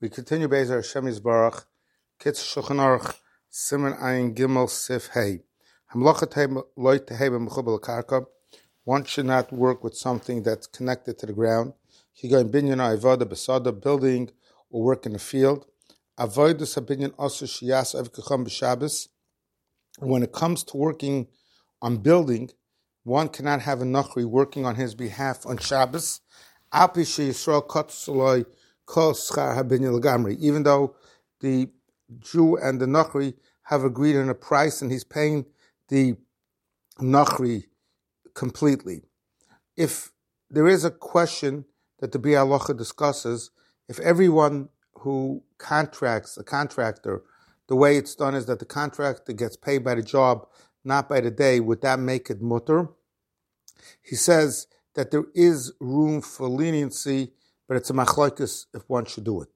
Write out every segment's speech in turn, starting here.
We continue Be'ezer Hashem Yisbarach, Kitz Shulchan Aruch, Siman Ayin Gimel Sif Hey. Hamlochat loy tehei b'mechubel karka. One should not work with something that's connected to the ground. He go in binyan avoda besada, building or work in the field. Avodas habinyan also shiyas avkacham b'Shabbos. When it comes to working on building, one cannot have a nachri working on his behalf on Shabbos. Api sheyisrael katsuloi kol schar habinyan l'gamri. Even though the Jew and the nachri have agreed on a price and he's paying the nachri completely. If there is a question that the Biur Halacha discusses, if everyone who contracts, a contractor, the way it's done is that the contractor gets paid by the job, not by the day, would that make it mutter? He says that there is room for leniency, but it's a machlokes if one should do it.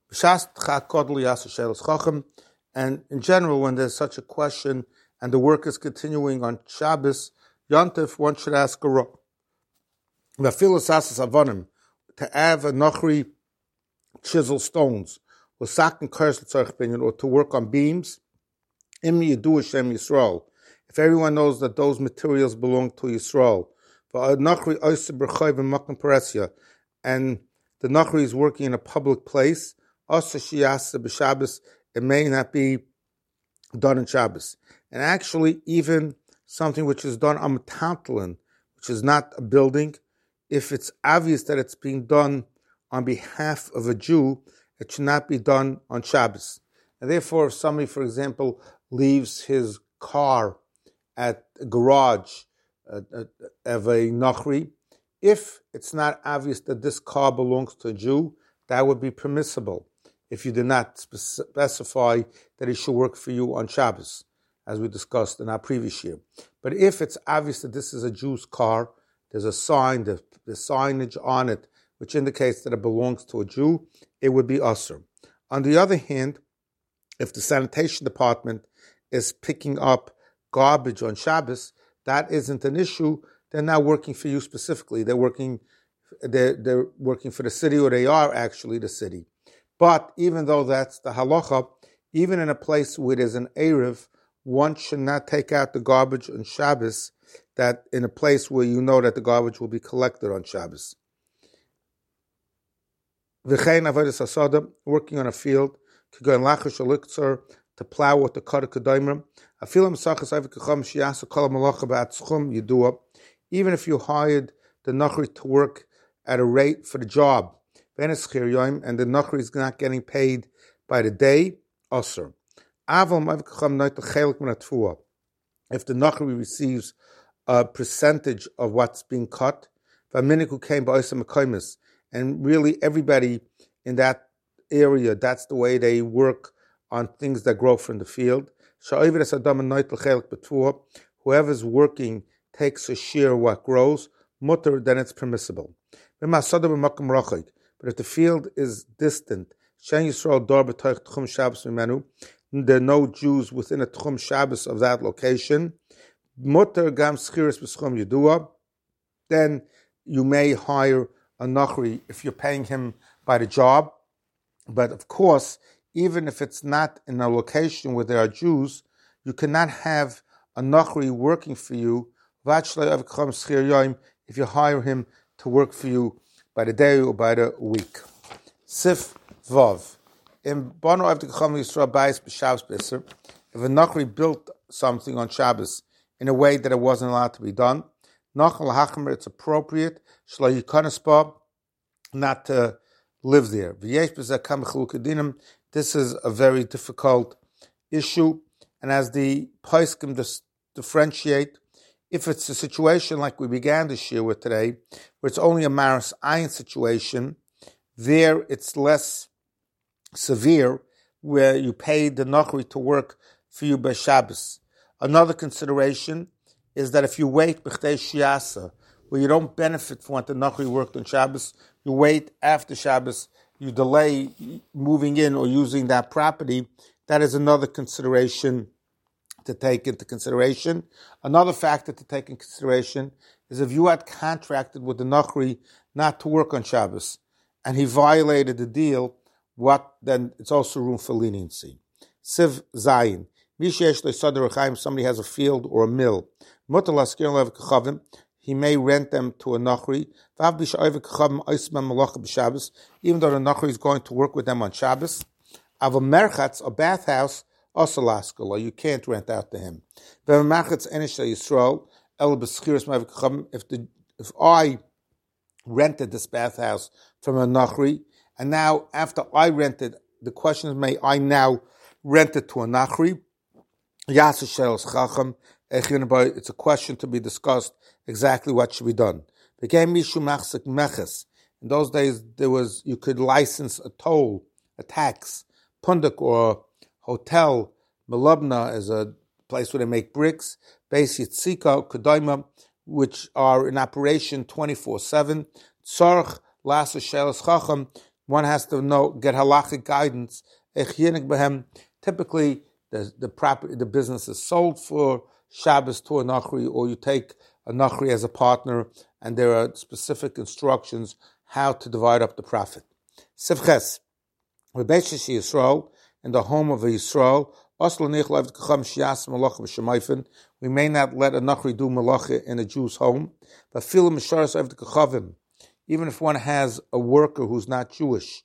And in general, when there's such a question and the work is continuing on Shabbos, Yontif, one should ask a row. To have a nachri chisel stones, or to work on beams, if everyone knows that those materials belong to Yisrael, and the nachri is working in a public place, it may not be done on Shabbos. And actually, even something which is done on Metantalin, which is not a building, if it's obvious that it's being done on behalf of a Jew, it should not be done on Shabbos. And therefore, if somebody, for example, leaves his car at a garage of a nachri, if it's not obvious that this car belongs to a Jew, that would be permissible if you did not specify that he should work for you on Shabbos, as we discussed in our previous year. But if it's obvious that this is a Jew's car, there's a sign, the signage on it, which indicates that it belongs to a Jew, it would be usher. On the other hand, if the sanitation department is picking up garbage on Shabbos, that isn't an issue. They're not working for you specifically. They're working for the city, or they are actually the city. But even though that's the halacha, even in a place where there's an Erev, one should not take out the garbage on Shabbos, that in a place where you know that the garbage will be collected on Shabbos. V'chein avodas hasada, working on a field, to go in lachish or to plow with the kara kedaimer. Even if you hired the nachri to work at a rate for the job, and the nachri is not getting paid by the day, osir. If the nachri receives a percentage of what's being cut, and really everybody in that area, that's the way they work on things that grow from the field. Whoever's working takes a share of what grows, mutter, then it's permissible. But if the field is distant, there are no Jews within a Tchum Shabbos of that location, then you may hire a nachri if you're paying him by the job. But of course, even if it's not in a location where there are Jews, you cannot have a nachri working for you if you hire him to work for you by the day or by the week. Sif Vav. If a nachri built something on Shabbos in a way that it wasn't allowed to be done, it's appropriate not to live there. This is a very difficult issue, and as the poskim differentiate, if it's a situation like we began this year with today, where it's only a maras ayin situation, there it's less severe, where you pay the nachri to work for you by Shabbos. Another consideration is that if you wait b'chtei shiasa, where you don't benefit from what the nachri worked on Shabbos, you wait after Shabbos, you delay moving in or using that property, that is another consideration to take into consideration. Another factor to take into consideration is if you had contracted with the nachri not to work on Shabbos, and he violated the deal, then it's also room for leniency. Siv Zayin. Somebody has a field or a mill. He may rent them to a Nachri. Even though the Nachri is going to work with them on Shabbos. A bathhouse, also laskala, you can't rent out to him. If I rented this bathhouse from a Nachri, and now after I rented, the question is, may I now rent it to a Nachri? It's a question to be discussed exactly what should be done. In those days, you could license a toll, a tax. Pundak or hotel, Melubna is a place where they make bricks. Beis Yitzika, Kedaima, which are in operation 24/7. Tzarch, Lasa Shelas Chacham, one has to get halachic guidance. Typically, the business is sold for Shabbos to a Nachri, or you take a Nachri as a partner, and there are specific instructions how to divide up the profit. Sivches, in the home of a Yisrael, we may not let a Nachri do malacha in a Jew's home, but even if one has a worker who's not Jewish,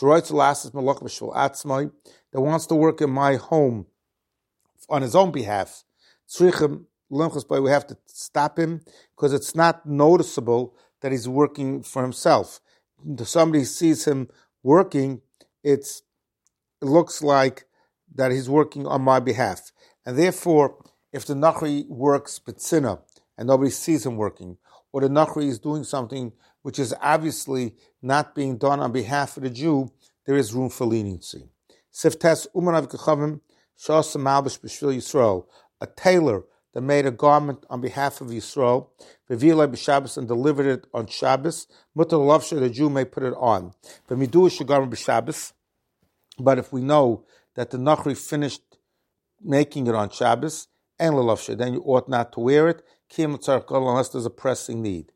that wants to work in my home on his own behalf, we have to stop him because it's not noticeable that he's working for himself. If somebody sees him working, it looks like that he's working on my behalf. And therefore, if the Nachri works betzina and nobody sees him working, or the Nachri is doing something which is obviously not being done on behalf of the Jew, there is room for leniency. Siftes Umarav Kechavim Shas Malbish B'Shvil Yisrael, a tailor that made a garment on behalf of Yisrael, Revilai b'Shabbos, and delivered it on Shabbos. Mutar Lavsha, the Jew may put it on. B'Midush garment b'Shabbos. But if we know that the Nachri finished making it on Shabbos, and Lavsha, then you ought not to wear it, unless there's a pressing need.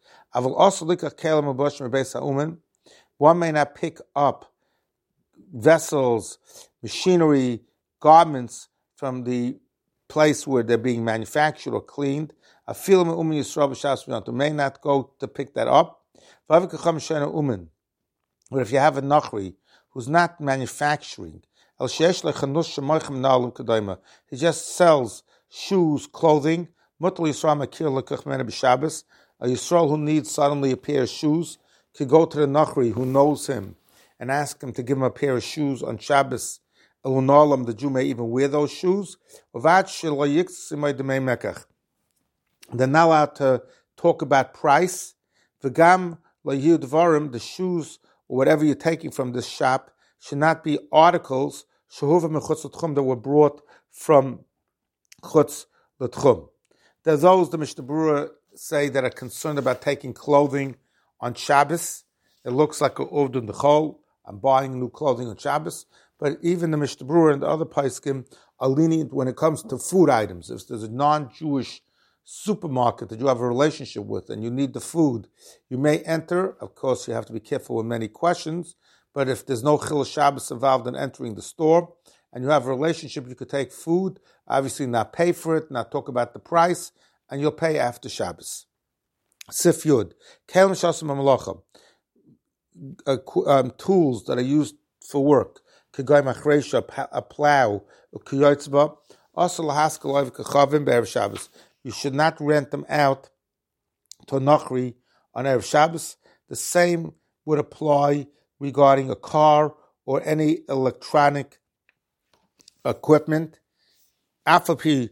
One may not pick up vessels, machinery, garments from the place where they're being manufactured or cleaned. A film may not go to pick that up. But if you have a Nachri who's not manufacturing, he just sells shoes, clothing. A Yisrael who needs suddenly a pair of shoes could go to the Nachri who knows him and ask him to give him a pair of shoes on Shabbos. The Jew may even wear those shoes. They're not allowed to talk about price. The shoes or whatever you're taking from this shop should not be articles that were brought from Chutz L'Tchum. There's those, the Mishnah Berurah say, that are concerned about taking clothing on Shabbos. It looks like a Uvdun D'chol. I'm buying new clothing on Shabbos. But even the Mishnah Berurah and the other Paiskim are lenient when it comes to food items. If there's a non-Jewish supermarket that you have a relationship with and you need the food, you may enter. Of course, you have to be careful with many questions. But if there's no Chil Shabbos involved in entering the store and you have a relationship, you could take food, obviously not pay for it, not talk about the price, and you'll pay after Shabbos. Sif Yud. Tools that are used for work. A plow, you should not rent them out to a Nachri on Erev Shabbos. The same would apply regarding a car or any electronic equipment. Even though there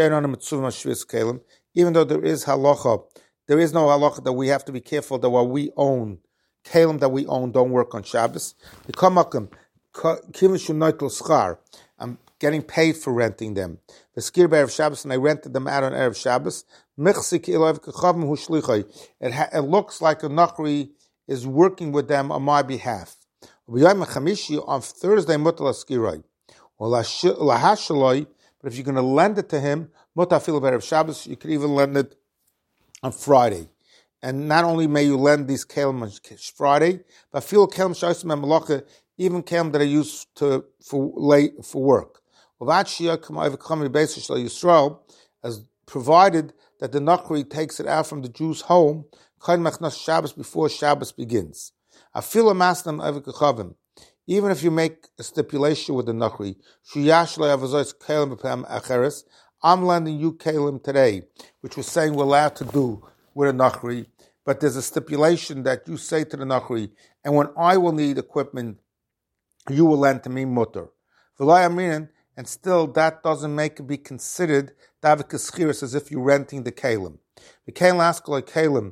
is halacha, there is no halacha that we have to be careful that what we own, kalim that we own, don't work on Shabbos. I'm getting paid for renting them. The skir by Erev Shabbos, and I rented them out on Erev Shabbos. It looks like a Nachri is working with them on my behalf. On Thursday, but if you're going to lend it to him, Shabbos, you could even lend it on Friday. And not only may you lend these kelim on Friday, but feel kelim shaisim and malacha, even kelim that are used for work. As provided that the Nachri takes it out from the Jew's home, Shabbos before Shabbos begins. Even if you make a stipulation with the Nachri, I'm lending you kelim today, which we're saying we're allowed to do with a Nachri, but there's a stipulation that you say to the Nachri, and when I will need equipment, you will lend to me mutter. And still that doesn't make it be considered davik eschiris as if you're renting the kelim. The kelim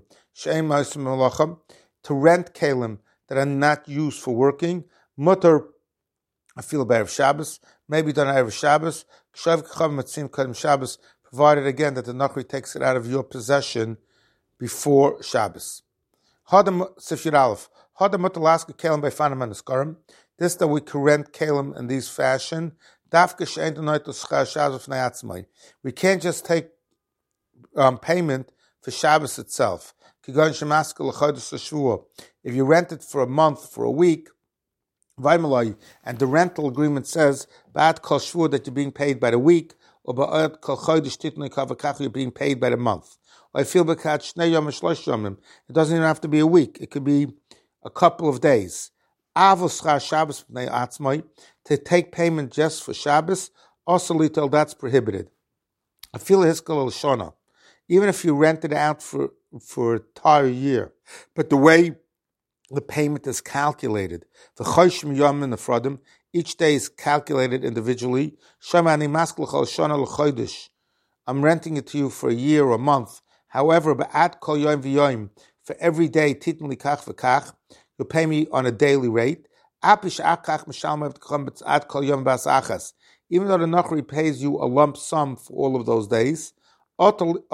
to rent kelim that are not used for working, mutter I feel about Shabbos, maybe done Erev Shabbos, Shabbos, provided again that the Nachri takes it out of your possession before Shabbos. This that we can rent kelim in these fashion. We can't just take payment for Shabbos itself. If you rent it for a month, for a week, and the rental agreement says that you're being paid by the week, or you're being paid by the month. It doesn't even have to be a week. It could be a couple of days. To take payment just for Shabbos, also little that's prohibited. Even if you rent it out for an entire year, but the way the payment is calculated, each day is calculated individually. I'm renting it to you for a year or a month. However, for every day, you'll pay me on a daily rate. Even though the Nachri pays you a lump sum for all of those days, you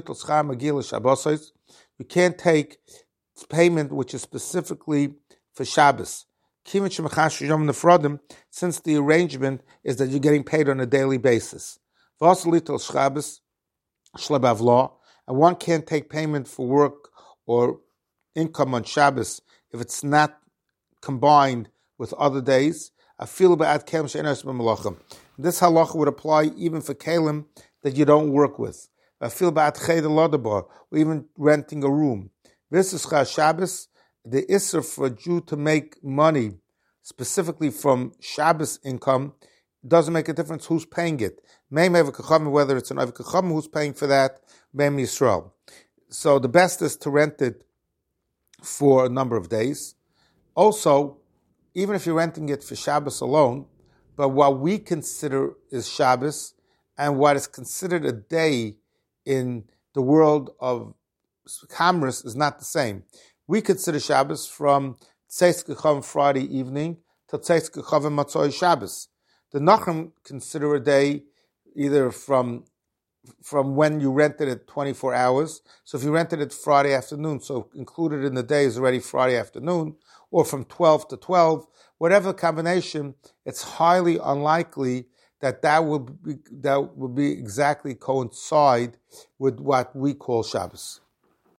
can't take payment which is specifically for Shabbos. Since the arrangement is that you're getting paid on a daily basis. And one can't take payment for work or income on Shabbos if it's not combined with other days. This halacha would apply even for kelim that you don't work with. Or even renting a room. This is Shabbos, the isser for a Jew to make money specifically from Shabbos income. Doesn't make a difference who's paying it. Whether it's an Avik Chacham who's paying for that, Be'em Yisrael. So the best is to rent it for a number of days. Also, even if you're renting it for Shabbos alone, but what we consider is Shabbos, and what is considered a day in the world of commerce is not the same. We consider Shabbos from Tzeis Kechavim Friday evening to Tzeis Kechavim Matzoi Shabbos. The Nachrim consider a day either from when you rented it 24 hours. So if you rented it Friday afternoon, so included in the day is already Friday afternoon, or from 12 to 12, whatever combination, it's highly unlikely that would be exactly coincide with what we call Shabbos.